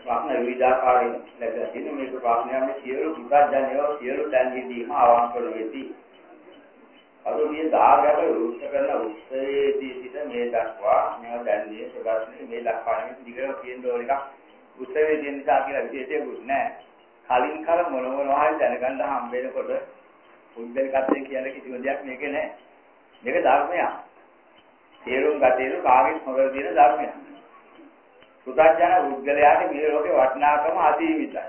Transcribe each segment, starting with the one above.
ප්‍රශ්න විවිධාකාරයෙන් ලැබෙලා තියෙන මේක ප්‍රශ්නයක් මේ සියලු පුතඥයෝ සියලු තැන්හිදීම අවංකව වෙති. අරුණිය දාගට රුත් කරන උත්සවයේදී සිට මේ දක්වා මම දැන්නේ ප්‍රශ්නේ මේ දක්වානේ දිගට කියන දෝර එකක් උත්සවයේදී නිසා කියලා විශේෂයක්වත් නැහැ. කලින් කල මොන මොනවා හරි දැනගන්න හම්බ වෙනකොට උද්දේශකත්වයෙන් කියන කිසිම දෙයක් මේකේ නැහැ. මේක ධර්මයක්. තේරුම් ගතේරු කාගෙත් හොර දින ධර්මයක්. පුතඥ උද්ගලයාට මේ ලෝකේ වටිනාකම අසීමිතයි.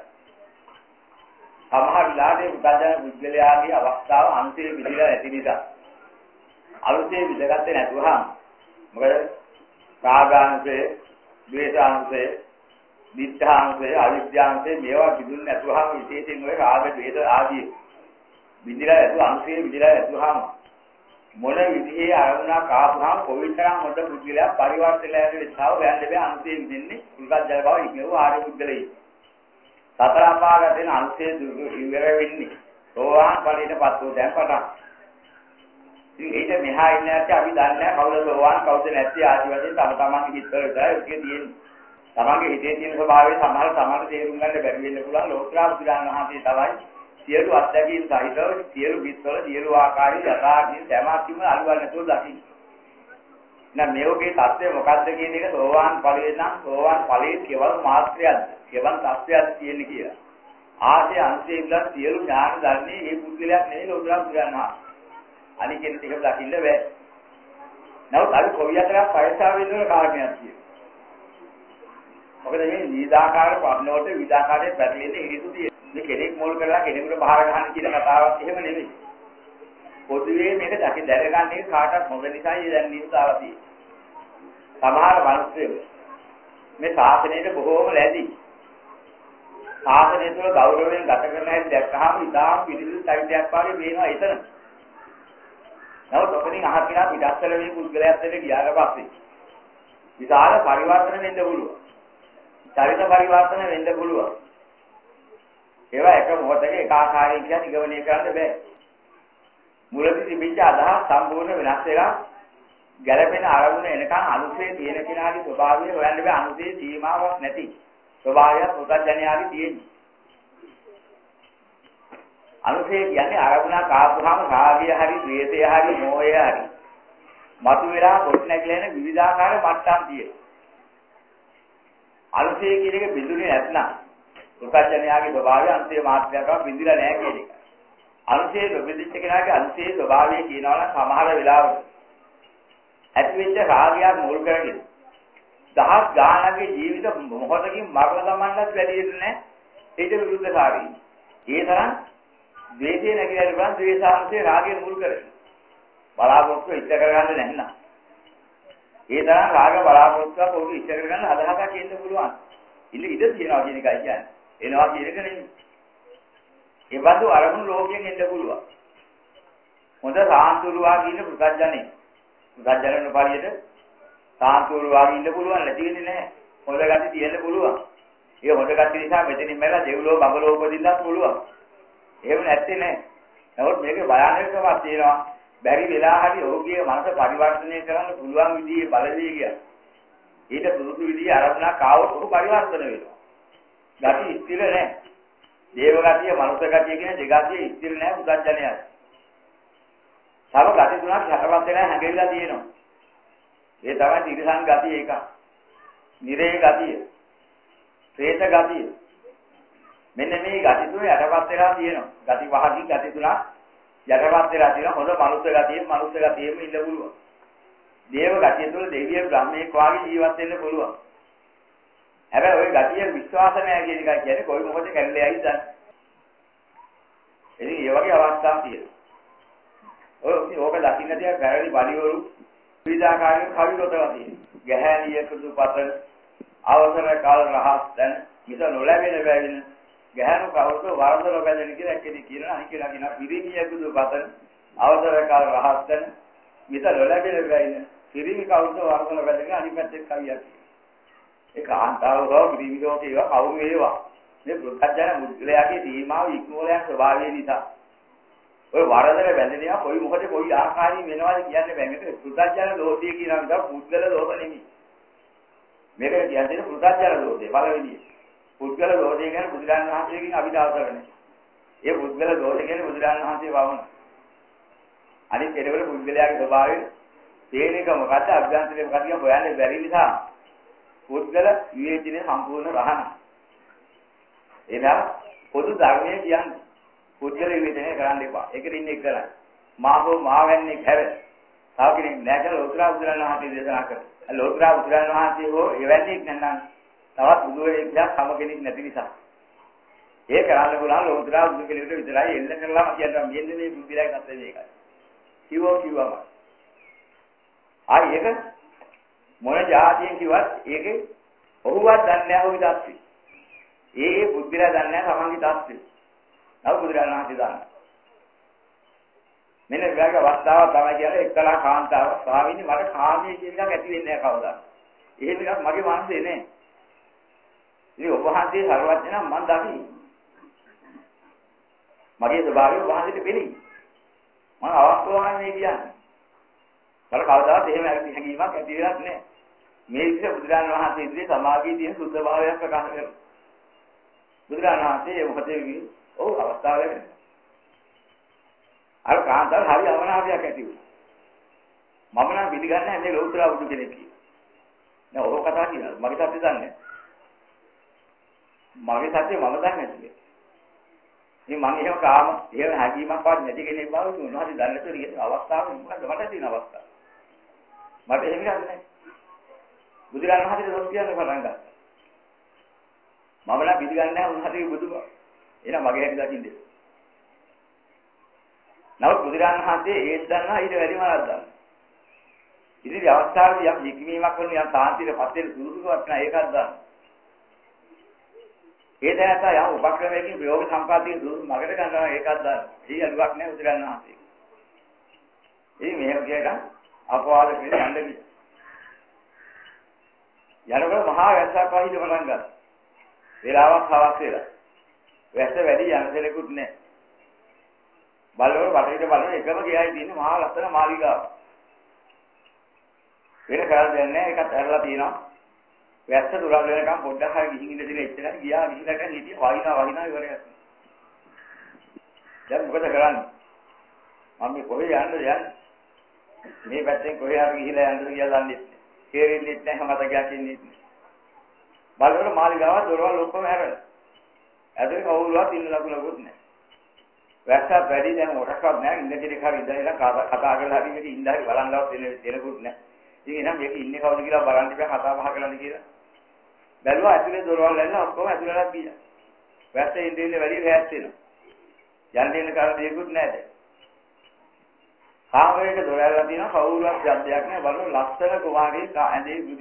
සමහර විලාදේ පුතඥ උද්ගලයාගේ අවස්ථාව අන්තිම විදිහට ඇති නිසා අලුතේ විදගත්තේ නැතුවහම මොකද රාගාංශේ, ද්වේෂාංශේ, විද්ධාංශේ, අවිද්‍යාංශේ මේවා විදුන් නැතුවහම විශේෂයෙන් ඔය රාග, ද්වේෂ ආදී විදිහට ඇතුව අංශේ විදිහට ඇතුවහම මොන විදිහේ අරමුණක් ආපුහම කොවිතරම් හොඳ පුද්ගලයා පරිවර්තනය වෙනසව යන්න බෑ අංශේ විදින්නේ උල්ගත් ජල බව ඉක්මව ආර්ය පුද්ගලයි. සතර අපාගතෙන් අංශේ ඉවර වෙන්නේ. සෝවාන් ඵලයටපත් වූ දැන් පටන්. ඉතින් ඒක මෙහා ඉන්න ඇත්ත අපි දන්නේ නැහැ කවුද සෝවාන් කවුද නැත්තේ ආදි වශයෙන් තම තමන්ගේ හිතවල විතරයි ඔක තියෙන්නේ. තමන්ගේ හිතේ තියෙන ස්වභාවය සමහර සමහර තේරුම් ගන්න බැරි වෙන්න පුළුවන්. ලෝත්‍රා බුදුරජාණන් වහන්සේ තමයි සියලු අත්දැකීම් සහිතව සියලු විස්තර සියලු ආකාරي යථාර්ථයෙන් සමාධියම අලුවල් නැතුව දකින්න. එහෙනම් මේකේ தත්ත්වය මොකක්ද කියන එක සෝවාන් ඵලයේ නම් සෝවාන් ඵලයේ කෙවල් මාත්‍රයක්ද? කෙවල් தත්ත්වයක් තියෙන්නේ කියලා. ආසේ අංශයෙන් ඉඳන් සියලු ඥාන ධර්මයේ මේ පුද්ගලයක් නෙවෙයි ලෝකලා පුරනවා. අනික කෙනෙක් ටික දකින්න බෑ. නමුත් අපි කොවියතරක් පරිසාව වෙනවල කාරණයක් තියෙනවා. මොකද මේ විවිධාකාර ප්‍රශ්න වලට විවිධාකාරයේ පැටලෙන්නේ හේතු තියෙනවා. මේ කෙනෙක් මොල් කරලා කෙනෙකුට බාර ගන්න කියන කතාවක් එහෙම නෙමෙයි. පොදුවේ මේක දැනගන්න එක කාටවත් හොඳ නිසායි දැන් නිවුසාව තියෙන්නේ. සමහර මිනිස්සු මේ ශාසනයට බොහෝම ලැබි. ශාසනය තුළ ගෞරවයෙන් ගත කරන හැටි දැක්කහම ඉතාම පිළිසිදු සයිඩයක් වගේ වෙනවා එතන. නමුත් ඔතනින් අහකිනා පිටස්සල මේ පුද්ගලයාත් එක්ක ගියාට පස්සේ විශාල පරිවර්තන වෙන්න පුළුවන්. චරිත පරිවර්තන වෙන්න පුළුවන්. ඒවා එක මොහොතක එක ආකාරයෙන් කියන නිගමනය කරන්න බෑ. මුලදී තිබිච්ච අදහස් සම්පූර්ණ වෙනස් වෙලා ගැළපෙන අරමුණ එනකන් අනුසේ තියෙන කෙනාගේ ස්වභාවය හොයන්න බෑ. අනුසේ සීමාවක් නැති ස්වභාවයක් පුතඥයාගේ තියෙන්නේ. අනුසේ කියන්නේ අරමුණක් ආපුහම රාගය හරි, ද්වේෂය හරි, මෝහය හරි මතුවලා පොත් නැගලා යන විවිධාකාර මට්ටම් තියෙනවා. අනුසේ කියන එක බිඳුනේ නැත්නම් පුතඥයාගේ ස්වභාවය අන්තිම මාත්‍රයක්ව බිඳිලා නැහැ කියන එක. අනුසේ නොබිඳිච්ච කෙනාගේ අනුසේ ස්වභාවය කියනවා නම් සමහර වෙලාවට ඇතිවෙච්ච රාගයක් මුල් කරගෙන දහස් ගානකගේ ජීවිත මොහොතකින් මරණ ගමන්නත් වැඩි වෙන්නේ ඒක විරුද්ධකාරී. ඒ තරම් ද්වේෂය නැගිලා ඉබන් ද්වේෂාංශේ රාගය මුල් කරගෙන බලාපොරොත්තු ඉෂ්ට කරගන්න නැත්නම් ඒ තරම් රාග බලාපොරොත්තුවක් ඔහු ඉෂ්ට කරගන්න අදහසක් එන්න පුළුවන්. ඉතින් ඉඳ තියනවා කියන එකයි කියන්නේ. එනවා කියන එක නෙමෙයි. ඒ බඳු අරමුණු ලෝකයෙන් එන්න පුළුවන්. හොඳ සාන්තුරු වාගේ ඉන්න පුතඥනේ. පුතඥන පාළියට සාන්තුරු වාගේ ඉන්න පුළුවන් නැති වෙන්නේ නැහැ. හොඳ ගති තියෙන්න පුළුවන්. ඒ හොඳ ගති නිසා මෙතනින් මැරලා දෙව්ලෝ බඹලෝ උපදින්නත් පුළුවන්. එහෙම නැත්තේ නැහැ. නමුත් මේකේ භයානකමක් තියෙනවා. බැරි වෙලා හරි ඔහුගේ මනස පරිවර්තනය කරන්න පුළුවන් විදිහේ බලවේගය. ඊට පුරුදු විදිහේ අරමුණක් ආවොත් ඔහු පරිවර්තන වෙනවා. ගති ස්ථිර නැහැ. දේව ගතිය, මනුෂ්‍ය ගතිය කියන දෙගතිය ස්ථිර නැහැ පුතඥයයි. තව ගති තුනක් යටපත් වෙලා හැංගෙවිලා තියෙනවා. ඒ තමයි තිරසං ගතිය එක. නිරේ ගතිය. ප්‍රේත ගතිය. මෙන්න මේ ගති තුන යටපත් වෙලා තියෙනවා. ගති පහකින් ගති තුනක් යටපත් වෙලා තියෙනවා. හොඳ මනුෂ්‍ය ගතියෙම ඉන්න පුළුවන්. දේව ගතිය තුළ දෙවියෙක් බ්‍රහ්මයෙක් වාගේ ජීවත් වෙන්න පුළුවන්. හැබැයි ওই ගතිය විශ්වාස නැහැ කියන එකයි කියන්නේ කොයි මොකද කැඩලා යයිද දන්නේ. ඉතින් මේ වගේ අවස්ථා තියෙනවා. ඕක දකින්න තියා වැරදි බලිවරු විවිධාකාරයෙන් කවි රොතලා තියෙනවා. ගැහැණිය කුදු පතන අවසර කාල රහස් දැන මිස නොලැබෙන බැවින් ගැහැණු කවුරුද වරද නොබැඳෙන කියලා එක්කෙනෙක් කියනවා. අනික ළඟින පිරිමිය කුදු පතන අවසර කාල රහස් දැන මිස නොලැබෙන බැවින් පිරිමි කවුරුද වරද නොබැඳෙන අනිත් පැත්තේ කවියක්. ඒක ආන්තාවෝ පිරිමියෝ කියවා කවුරු වේවා. මේ පුත්තජන මුද්‍රයාගේ සීමාව ඉක්මවලයන් ස්වභාවය නිසා ඔය වරදට බැඳෙනවා කොයි මොකද කොයි ආකාරයෙන් වෙනවද කියන්න බෑ. මේක පුත්තජන දෝෂය කියනවා නේද? පුද්ගල දෝෂ නෙමෙයි. මේක කියන්නේ පුත්තජන දෝෂය පළවෙනි. පුද්ගල දෝෂය කියන්නේ බුදුරජාණන් වහන්සේගෙන් අභිදාව කරන්නේ. ඒ පුද්ගල දෝෂය කියන්නේ බුදුරජාණන් වහන්සේ වවන. අනිත් ඒවල පුද්ගලයාගේ ස්වභාවය තේරෙක මොකද්ද අභ්‍යන්තරේ මොකද්ද කියන හොයන්නේ බැරි නිසා පුද්ගල විවේචනයේ සම්පූර්ණ රහන. එදා පොදු ධර්මයේ කියන්නේ පුද්ගල විවේචනය කරන්න එපා. ඒකට ඉන්නේ කරන්නේ. මාහෝ මාවැන්නේ හැර. තව කෙනෙක් නැහැ කියලා ලෝතුරා බුදුරජාණන් වහන්සේ දේශනා කරා. ලෝතුරා බුදුරජාණන් වහන්සේ හෝ එවැන්නේ නැත්නම් තවත් බුදුරෙක් දැක් සම කෙනෙක් නැති නිසා. ඒ කරන්න පුළුවන් ලෝතුරා බුදු කෙනෙකුට විතරයි එල්ල කරලාම කියනවා මෙන්න මේ බුද්ධිලයි කතා මේකයි. කිව්වම. ආයි ඒක මොන જાතියෙන් කිව්වත් ඒකේ ඔහුවත් දන්නේ නැහැ ඔහු දස්ති. ඒ බුද්ධිලා දන්නේ නැහැ තමන්ගේ දස්ති. නව බුදුරජාණන් වහන්සේ දන්නවා. මෙන්න විවාහ අවස්ථාව තමයි කියන්නේ එක්කලා කාන්තාව ස්වාමීනි මට කාමයේ කියන එකක් ඇති වෙන්නේ නැහැ කවදා. එහෙම එකක් මගේ මනසේ නෑ. ඉතින් ඔබ වහන්සේ සර්වඥ නම් මම දකි. මගේ ස්වභාවය ඔබ වහන්සේට පෙනේ. මම අවස්ථාවක් මේ කියන්නේ. මට කවදාවත් එහෙම හැඟීමක් ඇති වෙලක් නෑ. මේ විදිහට බුදුරජාණන් වහන්සේ ඉදිරියේ සමාගයේ තියෙන සුද්ධ භාවයක් ප්‍රකාශ කරනවා. බුදුරජාණන් වහන්සේ මොකද වෙන්නේ? ඔව් අවස්ථාව ලැබෙනවා. අර කාන්තාව හරි අවනාපයක් ඇති වුණා. මම නම් පිළිගන්නේ මේ ලෞතර බුදු කෙනෙක් කියලා. දැන් ඔහොම කතා කියනවා. මගේ සත්‍ය දන්නේ. මගේ සත්‍ය මම දන්නේ නැති. මේ මම එහෙම කාම එහෙම හැඟීමක් වත් නැති කෙනෙක් බව උන්වහන්සේ දන්නේ නැතුව ඉන්න අවස්ථාවක් මොකද මට තියෙන අවස්ථාව. මට එහෙම ගන්න නැහැ. බුදුරජාණන් වහන්සේ දොස් කියන්නේ පටන් ගත්තා. මම නම් පිළිගන්නේ නැහැ උන්වහන්සේගේ බුදුබව. එහෙනම් මගේ හැටි දකින්නේ. නමුත් බුදුරජාණන් වහන්සේ ඒත් දන්නවා ඊට වැඩිම ආරම්භ. ඉතින් අවස්ථාවේදී යම් නික්මීමක් කරන යම් සාන්තියටපත් වෙන සුදුසුකමක් නැහැ ඒකත් දන්නවා. ඒ දැනට යම් උපක්‍රමයකින් ප්‍රයෝග සම්පාදයේ සුදුසු මගට ගන්නවා ඒකත් දන්නවා. ඊ අලුවක් නැහැ බුදුරජාණන් වහන්සේ. ඉතින් මෙහෙම කියලා අපවාද කියලා යන්නේ. යනකොට මහා වැස්සක් වහින්න පටන් ගත්තා. වේලාවක් හවස් වෙලා. වැස්ස වැඩි යන දෙනෙකුත් නැහැ. බලවල බටහිර බලන එකම ගියයි තියෙන මහා ලස්සන මාලිගාව. වෙන කරල් දෙන්නේ නැහැ ඒකත් ඇරලා තියෙනවා. වැස්ස දුරල් වෙනකම් පොඩ්ඩක් හරි ගිහින් ඉඳ දින එච්චරයි ගියා ගිහිල්ලා හිටිය වහිනා ඉවරයක්. දැන් මොකද කරන්නේ? මම මේ කොහේ යන්නේ? මේ පැත්තෙන් කොහේ හරි ගිහිලා යන්න කියලා දන්නේ නැහැ. හේරෙන්නේ නැහැ මතකයක් ඉන්නේ නැහැ. බලවල මාලිගාව දොරවල් ඔක්කොම හැරලා. ඇතුලේ කවුරුවත් ඉන්න ලකුණකුත් නැහැ. වැස්සක් වැඩි දැන් මොකක්වත් නැහැ ඉන්න කෙනෙක් හරි ඉඳලා කතා කරලා හරි මේක ඉඳ හරි බලන්නවත් දෙනකුත් නැහැ. ඉතින් එහෙනම් මේක ඉන්නේ කවුද කියලා බලන්න ඉතින් කතා බහ කරන්න කියලා. බැලුවා ඇතුලේ දොරවල් ඇල්ලලා ඔක්කොම ඇතුලට ගියා. වැස්ස ඉඳින්නේ වැඩි රැස් වෙනවා. යන්න දෙන්න කාර දෙයක්වත් නැහැ. කාමරේට දොර ඇරලා තියෙනවා කවුරුවත් ශබ්දයක් නැහැ බලන්න ලස්සන කුමාරී ඇඳේ බුදි.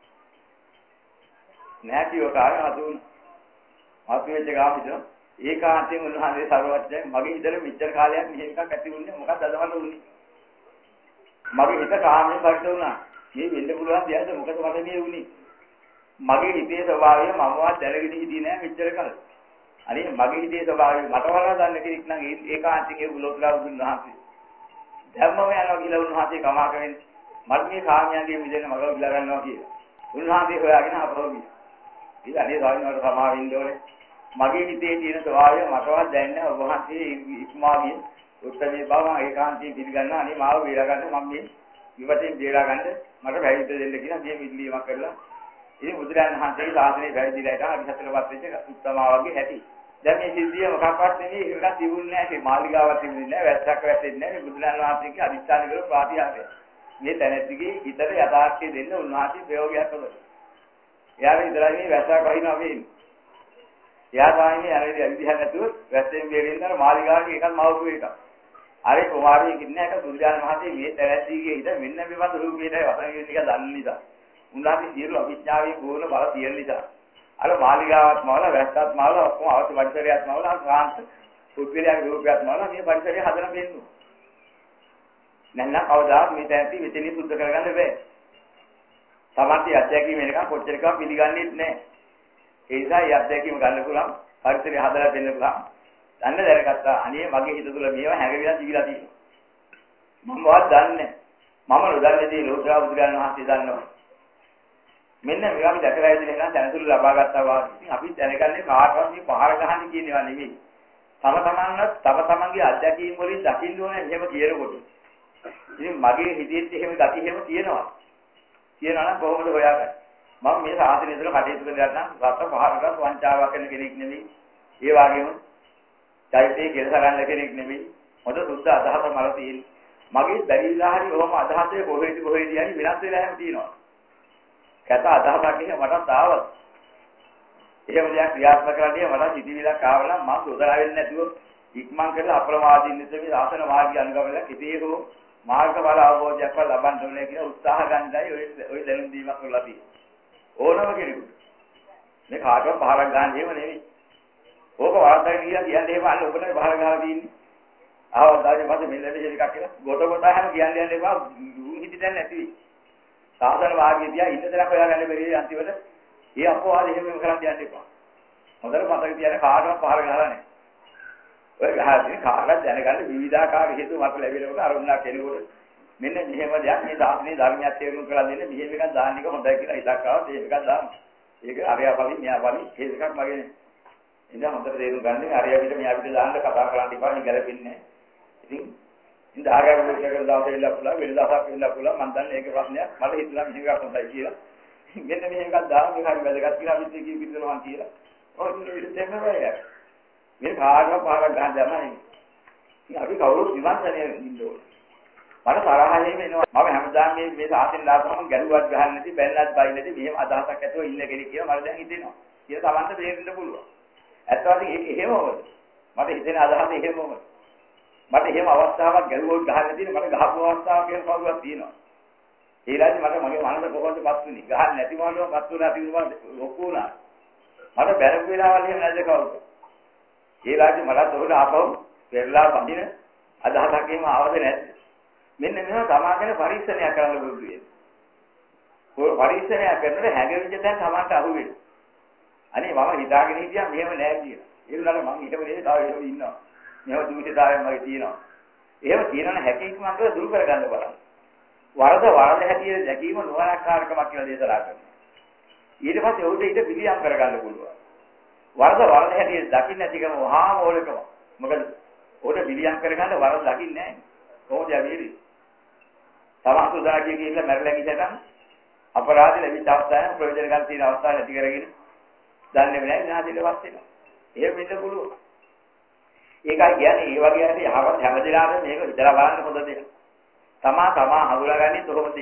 නැතිව කාරණා හදුන. ආපියෙච්ච ගාමිට ඒකාන්තයෙන් උන්වහන්සේ සර්වඥයි මගේ හිතේ මෙච්චර කාලයක් මෙහෙම එකක් ඇති වුණේ මොකක්ද අදවන්න උන්නේ මගේ හිත කාමයෙන් පරිත වුණා මේ වෙන්න පුළුවන් දෙයක්ද මොකද මට මේ වුනේ මගේ හිතේ ස්වභාවය මමවත් දැනගෙන හිටියේ නෑ මෙච්චර කල් අනේ මගේ හිතේ ස්වභාවය මට වඩා දන්න කෙනෙක් නම් ඒකාන්තයෙන් ඒ බුලොත්ලා උන්වහන්සේ ධර්මම යනවා කියලා උන්වහන්සේ කමා කරන්නේ මට මේ කාමයන්ගේ මිදෙන්න මග විලා ගන්නවා කියලා උන්වහන්සේ හොයාගෙන අපරෝගී ඉතින් අනේ සාවිනවට සමා වෙන්න ඕනේ මගේ හිතේ තියෙන ස්වභාවය මටවත් දැනෙන්නේ ඔබ වහන්සේ ඉක්මාගේ උත්තරේ බව ඒකාන්තයෙන් පිළිගන්නවා අනේ මාව බේරා ගන්න මම මේ විවතෙන් බේරා ගන්න මට පැවිද්ද දෙන්න කියලා මේ මිල්ලීමක් කරලා ඉතින් බුදුරජාණන් වහන්සේගේ ශාසනය පැවිදිලා ඉතින් අභිසතරවත් වෙච්ච උත්තමා වගේ හැටි දැන් මේ සිද්ධිය මොකක්වත් නෙමෙයි ඒකක් තිබුණේ නැහැ ඒ මාලිගාවක් තිබුණේ නැහැ වැස්සක් වැස්සෙන්නේ නැහැ බුදුරජාණන් වහන්සේගේ අදිස්ථාන කළ ප්‍රාතිහාර්ය මේ තැනැත්තිගේ හිතට යථාර්ථය දෙන්න උන්වහන්සේ ප්‍රයෝගයක් කළා එයාගේ ඉදරයි මේ වැස්සක් වහිනවා වෙන්නේ එයා තමයි අර විදිහ නැතුව වැස්සෙන් බේරෙන්න අර මාලිගාවේ එකක් මවපු එකක්. අර කුමාරයෙක් ඉන්න එක බුදුරජාණන් වහන්සේ මේ තැවැත්තිගේ හිත මෙන්න මේවත් රූපීටයි වසන් කියන එක දන්න නිසා. උන්වහන්සේ සියලු අවිඥාවේ පූර්ණ බල තියෙන නිසා. අර මාලිගාවත් මවලා වැස්සත් මවලා ඔක්කොම අවශ්‍ය පරිසරයත් මවලා සාන්ත පුද්ගලයාගේ රූපයත් මවලා මේ පරිසරය හදලා දෙන්නු. නැත්නම් කවදාවත් මේ තැනදී මෙතනින් සුද්ධ කරගන්න බෑ. තමන්ගේ අධ්‍යක්ෂකී වෙනකම් කොච්චර එකක් පිළිගන්නේ නැහැ. ඒ නිසා මේ අධ්‍යක්ෂකීම ගන්න පුළුවන් පරිසරය හදලා දෙන්න පුළුවන්. දන්න දැනගත්තා අනේ මගේ හිත තුළ මේව හැඟවිලා තිබිලා තියෙනවා. මමවත් දන්නේ මම නොදන්නේ දේ ලෝකයා බුදුරජාණන් වහන්සේ දන්නවා. මෙන්න මේවා අපි දැකලා ඉඳලා එහෙනම් දැනතුළු ලබා ගත්තා වාගේ. ඉතින් අපි දැනගන්නේ කාටවත් මේ පහර ගහන්න කියනවා නෙමෙයි. තම තමන්ගේ අත්දැකීම් වලින් දකින්න ඕනේ එහෙම කියනකොට. ඉතින් මගේ හිතේත් එහෙම gati එහෙම තියෙනවා. කියනවා නම් කොහොමද හොයාගන්නේ? මම මේ සාසනය තුළ කටයුතු කරලා නම් රට පහරකට වංචාවක් කරන කෙනෙක් නෙමෙයි. ඒ වගේම චෛත්‍යයේ කෙලස ගන්න කෙනෙක් නෙමෙයි. හොඳ සුද්ධ අදහස මල තියෙන. මගේ බැරිලා හරි ඔහොම අදහසේ කොහෙද යන්නේ වෙනස් වෙලා හැම තියෙනවා. කැත අදහසක් එහෙම මටත් ආවා. එහෙම දෙයක් ක්‍රියාත්මක කරන්නේ මට සිතිවිලක් ආවනම් මම උදලා වෙන්නේ නැතුව ඉක්මන් කරලා අප්‍රමාදීන් ඉඳි ආසන මාර්ගය අනුගමනය කිසියකෝ මාර්ගඵල අවබෝධයක් ලබන්න ඕනේ කියන උත්සාහ ගන්නයි ඔය දැනුම් දීමක් කරලා තියෙන්නේ. ඕනම කෙනෙකුට. මේ කාටවත් පහරක් ගන්න හේම නෙවෙයි. ඕක වාර්තා කියන්නේ එහෙම අන්න ඔබට පහර ගහලා තියෙන්නේ. ආවදාගේ පස්සේ මෙන්න මෙහෙ එකක් කියලා ගොත හැම කියන්නේ යන්න එපා. හිතෙන්නේ නැති. සාධන වාග්ය තියා ඉන්න දරක් හොයාගන්න බැරි අන්තිමට ඒ අපවාද එහෙම කරන් යන්න එපා. හොඳට මතක තියාගන්න කාටවත් පහර ගහලා නැහැ. ඔය ගහන්නේ කාටවත් දැනගන්න විවිධාකාර හේතු මත ලැබෙනකොට අරුණා කෙනෙකුට මෙන්න මෙහෙම දෙයක් මේ දාර්ශනික ධර්මයක් තේරුම් කරලා දෙන්න මෙහෙම එකක් දාන්න එක හොඳයි කියලා හිතක් ආවොත් ඒක එකක් දාන්න. ඒක අරයාපලි මෙයාපලි හේතු එකක් මගේ නේ. ඉතින් හොඳට තේරුම් ගන්න අරයා පිට මෙයා පිට දාන්න කතා කරන්න ඉපා නේ ගැලපෙන්නේ නැහැ. ඉතින් ඉතින් ආගම විශ්ලේෂණ දාලා ඉන්න පුළුවන් වෙනදාසක් ඉන්න පුළුවන් මම දන්නේ ඒක ප්‍රශ්නයක් මට හිතුණා මෙහෙම එකක් හොඳයි කියලා. මෙන්න මෙහෙම එකක් දාන්න මේක හරි වැදගත් කියලා අපිත් කිව්ව පිටරවන් කියලා. ඔය ඉතින් දෙන්නම මේ කාර්ය පාරක් ගන්න දැමයි. ඉතින් අපි කවුරුත් විමර්ශනයේ ඉන්න ඕනේ. මට තරහින් එනවා. මම හැමදාම මේ සාසෙන් ලාසම ගැළුවක් ගහන්න නැති බැලනත් බයි නැති මෙහෙම අදහසක් ඇතුව ඉන්න කෙනෙක් කියලා මට දැන් හිතෙනවා. කියලා Tamanta තේරෙන්න පුළුවන්. ඇත්ත වශයෙන්ම ඒක එහෙමවද? මට හිතෙන අදහස එහෙමවද? මට එහෙම අවස්ථාවක් ගැළුවක් ගහන්න තියෙන මට ගහපු අවස්ථාවක් කියන කවුරුත් තියෙනවා. ඒ රාජ්‍ය මට මගේ මනස කොහොමද පත් වෙන්නේ? ගහන්න නැති මොනවද පත් වුණා තිබුණා ලොකු වුණා. මට බැරපු වෙලාවල් එහෙම නැද්ද කවුරුද? ඒ රාජ්‍ය මට උඩ ආපහු පෙරලා බඳින අදහසක් එහෙම ආවද නැද්ද? මෙන්න මේවා සමාජන පරීක්ෂණයක් කරන්න බුදු වෙන්නේ. ඔය පරීක්ෂණයක් කරනකොට හැඟෙවිච්ච දැන් සමාජයට අහු වෙනවා. අනේ මම හිතාගෙන හිටියා මෙහෙම නෑ කියලා. ඒ වුණාට මම හිතව නේ තාම එහෙම ඉන්නවා. මෙහෙම දුෂිතාවයෙන් මගේ තියෙනවා. එහෙම තියෙනන හැකියාවක් මම කියලා දුරු කරගන්න බලන්න. වරද හැටියට දැකීම නොවනක්කාරකමක් කියලා දේශනා කරනවා. ඊට පස්සේ උඩ ඊට පිළියම් කරගන්න පුළුවන්. වරද හැටියට දකින්න නැතිකම වහා මෝලකම. මොකද උඩ පිළියම් කරගන්න වරද දකින්නේ නැහැ. කොහොමද යන්නේ? සමාසුදාගේ කියලා මැරලා ගිහටම අපරාධ ලැබිච්ච අවස්ථාවෙන් ප්‍රයෝජන ගන්න තියෙන අවස්ථාව නැති කරගෙන දන්නේ නැහැ විනාශයටපත් වෙනවා. එහෙම වෙන්න පුළුවන්. ඒකයි කියන්නේ ඒ වගේ හරි යහපත් හැමදෙනාටම මේක විතර බලන්න හොඳ දෙයක්. තමා හඳුනාගන්නේ කොහොමද?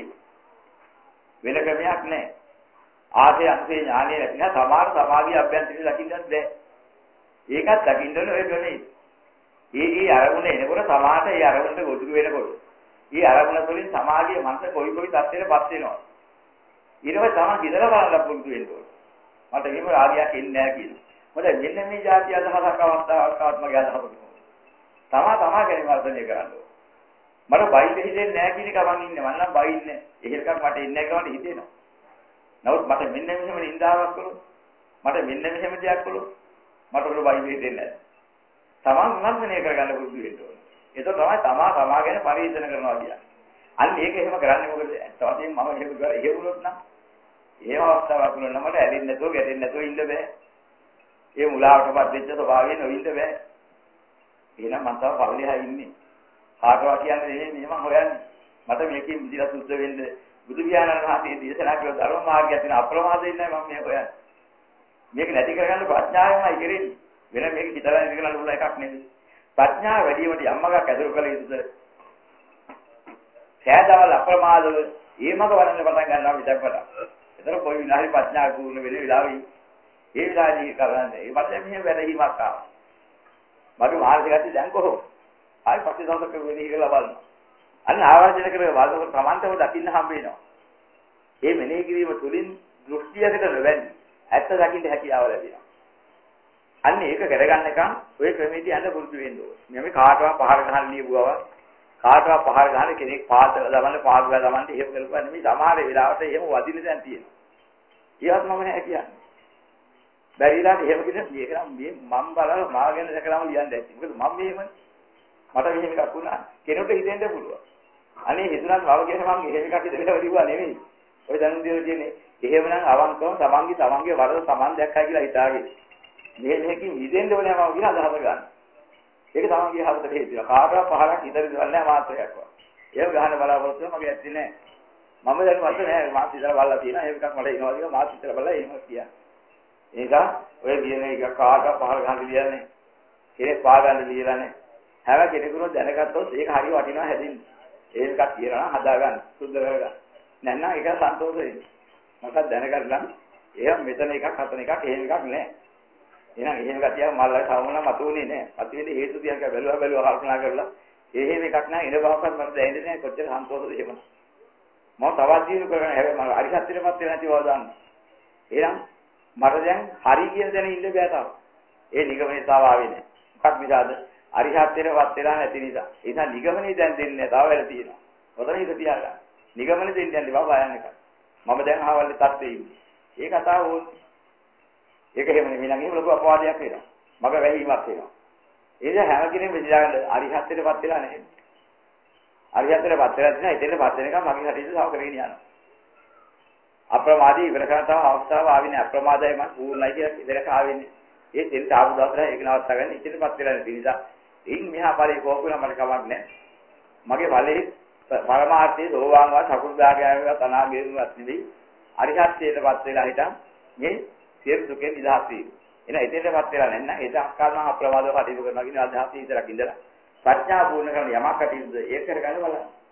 වෙන ක්‍රමයක් නැහැ. ආසේ අන්සේ ඥානෙ නැතිනම් සමාන සමාධිය අභ්‍යන්තරේ දකින්නත් බැහැ. ඒකත් දකින්න ඕනේ ඔය ක්‍රමේ. ඒ අරමුණ එනකොට සමාහට ඒ අරමුණට ගොදුරු වෙනකොට ඒ අරමුණ තුළින් සමාධිය මනස කොයි තත්ත්වෙටපත් වෙනවා. ඊට පස්සේ තමයි හිතලා බලන්න පුරුදු වෙන්න ඕනේ. මට එහෙම රාගයක් එන්නේ නැහැ කියලා. මොකද මෙන්න මේ જાති අදහසක් අවස්ථාවක් මගේ අදහසක්. තමා ගැන වර්ධනය කරන්න ඕනේ. මට බයිල් හිතෙන්නේ නැහැ කියන එක මං ඉන්නේ. මම නම් බයින්නේ. එහෙලකක් මට එන්නේ නැහැ කියලා හිතෙනවා. නමුත් මට මෙන්න මෙහෙම නින්දාවක් කළොත් මට මෙන්න මෙහෙම දෙයක් කළොත් මට උඩ බයිල් හිතෙන්නේ නැහැ. තමන් විමර්ශනය කරගන්න පුරුදු වෙන්න ඕනේ. ඒක තමයි තමා ගැන පරිශීලන කරනවා කියන්නේ. අන්න ඒක එහෙම කරන්නේ මොකද? තවතින් මම එහෙම කරා එහෙ වුණොත් නම් එහෙම අවස්ථාවක් වුණොත් මට ඇලෙන්නේ නැතුව ගැටෙන්නේ නැතුව ඉන්න බෑ. ඒ මුලාවටපත් වෙච්ච ස්වභාවයෙන් නොඉන්න බෑ. එහෙනම් මම තව පරිලෙහා ඉන්නේ. කාටවත් කියන්නේ මෙහෙම හොයන්නේ. මට මේකෙන් විදිලා සුද්ධ වෙන්න බුදු පියාණන් වහන්සේ දේශනා කළ ධර්ම මාර්ගය තියෙන අප්‍රමාදයෙන් නෑ මම මේ හොයන්නේ. මේක නැති කරගන්න ප්‍රඥාවෙන්මයි කරන්නේ. වෙන මේක හිතලා ඉඳ කරන්න උන එකක් නෙවෙයි. ප්‍රඥාව වැඩි වීමට යම්මගක් ඇසුරු කළ යුතුද? සෑදවල් අප්‍රමාදව ඊමක වඩන්න පටන් ගන්නවා විදක්වට. ඒතර කොයි විනාහරි ප්‍රඥාව පූර්ණ වෙන වෙලාවෙයි ඒ විලාදී කරන්නේ. ඒ වගේ මෙහෙම වැඩහිමක් ආවා. මගේ මානසිකත්වය දැන් කොහොමද? ආයි පස්සේ දවසක වෙන්නේ කියලා බලන්න. අන්න ආවර්ජන කරගෙන බලනකොට Tamanටම දකින්න හම්බ වෙනවා. මේ මෙනෙහි කිරීම තුළින් දෘෂ්ටියකට නොවැන්නේ ඇත්ත දකින්න හැකියාව ලැබෙනවා. අන්න ඒක කරගන්නකම් ඔය ක්‍රමෙදී යන්න පුරුදු වෙන්න ඕනේ. මේ කාටවත් පහර ගහන්න ලියුවා. කාටවත් පහර ගහන කෙනෙක් පාද දමන්න පාදුවා දමන්න එහෙම කරපුවා නෙමෙයි. සමහර වෙලාවට එහෙම වදින දැන් තියෙනවා. ඒවත් මම නෑ කියන්නේ. බැරිලා එහෙම කියන මේක නම් මේ මම බලලා මාගෙන දැකලාම ලියන්න ඇති. මොකද මම මෙහෙමනේ. මට මෙහෙම එකක් වුණා. කෙනෙකුට හිතෙන්න පුළුවන්. අනේ හිතුණාත් මම කියන මම එහෙම එකක් ඉදලා ලියුවා නෙමෙයි. ඔය දැනුම් දෙන කියන්නේ එහෙමනම් අවංකව තමන්ගේ වරද තමන් දැක්කයි කියලා හිතාගෙන මේකකින් මිදෙන්න ඕනේ මම කියන අදහස ගන්න. ඒක තමන්ගේ හදට හේතුව. කාටවත් පහලක් ඉදිරි දෙවල් නැහැ මාත්‍රයක් වා. ඒක ගහන්න බලාපොරොත්තු මගේ ඇත්තේ නැහැ. මම දැන් මත නෑ මාත් ඉතලා බලලා තියෙනවා. ඒක එකක් මට එනවා කියලා මාත් ඉතලා බලලා එහෙම කියන්නේ. ඒක ඔය කියන එක කාටවත් පහල ගහන්න දෙන්නේ. කෙනෙක් පා ගන්න දෙලා නැහැ. හැම කෙනෙකුම දැනගත්තොත් ඒක හරිය වටිනවා හැදින්න. ඒකක් කියනවා හදා ගන්න සුද්ධ කරගන්න. නැත්නම් ඒක සන්තෝෂයි. මොකක්ද දැනගන්න එහෙනම් මෙතන එකක් හතන එකක් එහෙම එකක් නැහැ. එහෙනම් එහෙම ගතියක් මල්ලයි සමුණ මතුනේ නැහැ. අතීතේ හේතු තියක බැලුවා කල්පනා කරලා එහෙම එකක් නැහැ. ඉන බවක්වත් මට දැනෙන්නේ නැහැ. කොච්චර සන්තෝෂද එහෙම. මම තවත් දිනු කරගෙන හැබැයි මම අරිහත්ත්වයටපත් වෙන්නේ නැති බව දන්නවා. එහෙනම් මට දැන් හරි කියන දැන ඉන්න බෑ තාම. ඒ නිගමනයේ තාව ආවේ නැහැ. මොකක් නිසාද? අරිහත්ත්වයටපත් වෙලා නැති නිසා. ඒ නිසා නිගමනයේ දැන් දෙන්නේ නැහැ. තාම වෙලා තියෙනවා. ඔතන හිත තියාගන්න. නිගමනයේ දෙන්නේ යන්නේ බව බයන්න එකයි. මම දැන් ආවල්ලේ තත්ත්වෙ ඉන්නේ. ඒ කතාව ඕනේ. ඒක එහෙම නෙමෙයි නම් එහෙම ලොකු අපවාදයක් වෙනවා. මග වැහිීමක් වෙනවා. ඒ නිසා හැම කෙනෙම විශ්වාසයෙන් අරිහත්ත්වයටපත් වෙලා නැහැ. අරිහත්ත්වයටපත් වෙලා තියෙනවා. එතනපත් වෙනකම් මගේ හැටියට සාව කරගෙන යනවා. අප්‍රමාදී ඉවර කරන තව අවස්ථාව ආවේ නැහැ. අප්‍රමාදයි මම පූර්ණයි කියලා ඉතලක ආවෙන්නේ. ඒ තෙල් තාපු දවසට ඒක නවත්තා ගන්න ඉතින්පත් වෙලා නැති නිසා එයින් මෙහා ඵලයේ කෝපුණා මට කමක් නැහැ. මගේ ඵලයේ පරමාර්ථයේ සෝවාන්වා සකුරුදාගාමීවත් අනාගාමීවත් නෙවෙයි අරිහත්ත්වයටපත් වෙලා හිටන් මේ සියලු දුකෙන් නිදහස් වීම. එන එතනටපත් වෙලා නැත්නම් ඒක අක්කල්ම අප්‍රමාදව කටයුතු කරනවා කියන අදහස විතරක් ඉඳලා ප්‍රඥා පූර්ණ කරන යමක් කටයුතුද ඒක කරගන්න බලන්න.